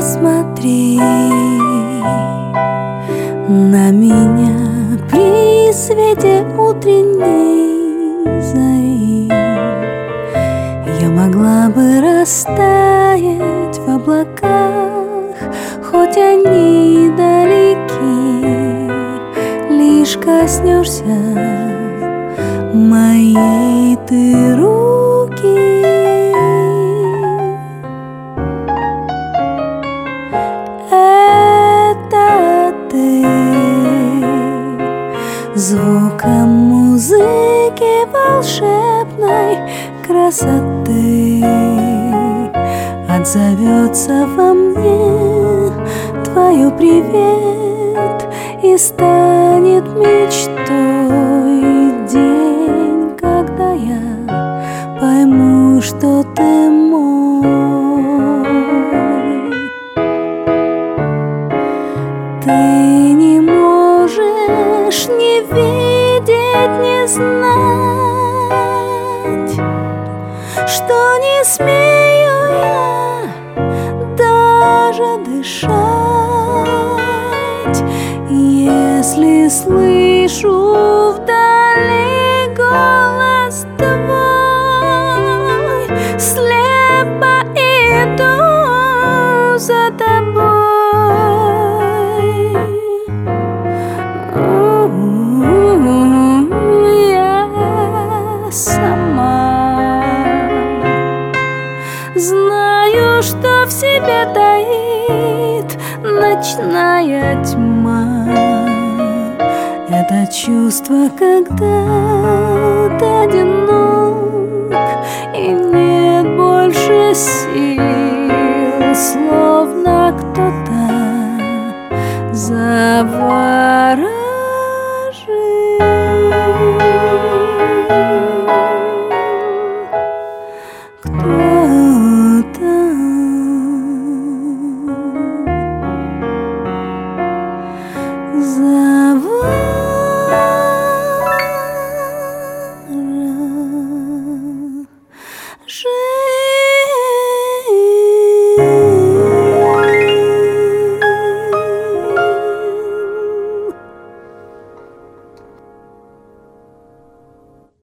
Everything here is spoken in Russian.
Посмотри на меня при свете утренней зари. Я могла бы растаять в облаках, хоть они далеки. Лишь коснешься моей ты руки. Это ты звуком музыки волшебной красоты отзовется во мне твое привет и станет мечтой день, когда я пойму, что ты мой. Ты не можешь не видеть, не знать, что не смею я даже дышать, если слышу вдали голос твой. Слепо иду за тобой. Знаю, что в себе таит ночная тьма. Это чувство, когда ты одинок и нет больше сил, словно кто-то заворожил. Кто